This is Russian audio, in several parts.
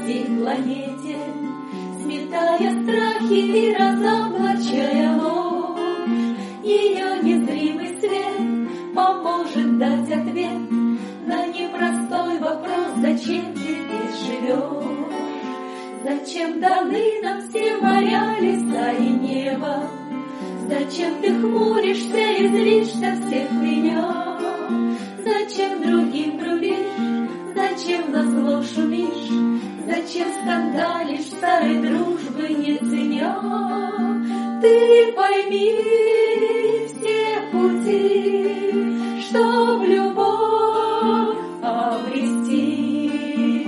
всей планете, сметая страхи и разоблачая ложь. Ее незримый свет поможет дать ответ на непростой вопрос, зачем ты здесь живешь? Зачем даны нам все моря, леса и небо? Зачем ты хмуришься и злишься всех меня? Зачем другим грубишь? Зачем назло шумишь? Зачем скандалишь, старой дружбы не ценя? Ты пойми все пути, чтоб любовь обрести.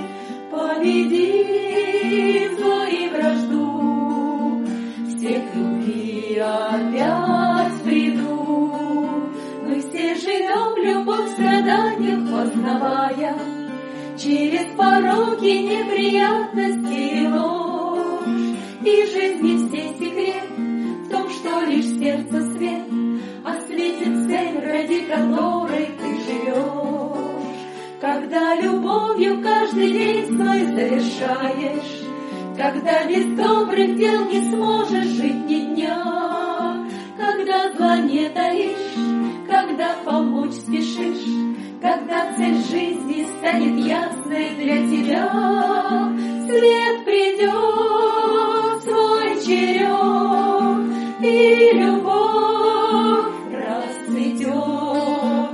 Победи зло и вражду, все к любви опять придут. Мы все живем любовь в страданиях, познавая через пороки, неприятности и ложь. И жизни все секрет в том, что лишь сердце свет осветит цель, ради которой ты живешь. Когда любовью каждый день свой завершаешь, когда без добрых дел не сможешь жить ни дня, когда зла не таишь, когда помочь спешишь, когда цель жизни станет ясной для тебя, свет придет, свой черед, и любовь расцветет.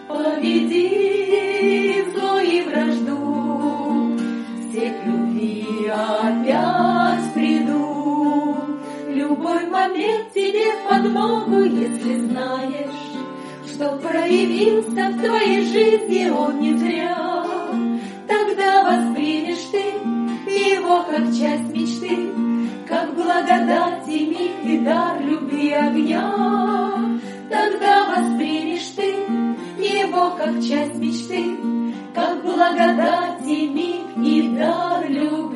Победи зло и вражду, все к любви опять придут. Любой момент тебе в подмогу, если знаешь, что проявился в твоей жизни он не зря. Тогда воспримешь ты его как часть мечты, как благодать и миг и дар любви огня. Тогда воспримешь ты его как часть мечты, как благодать и миг и дар любви.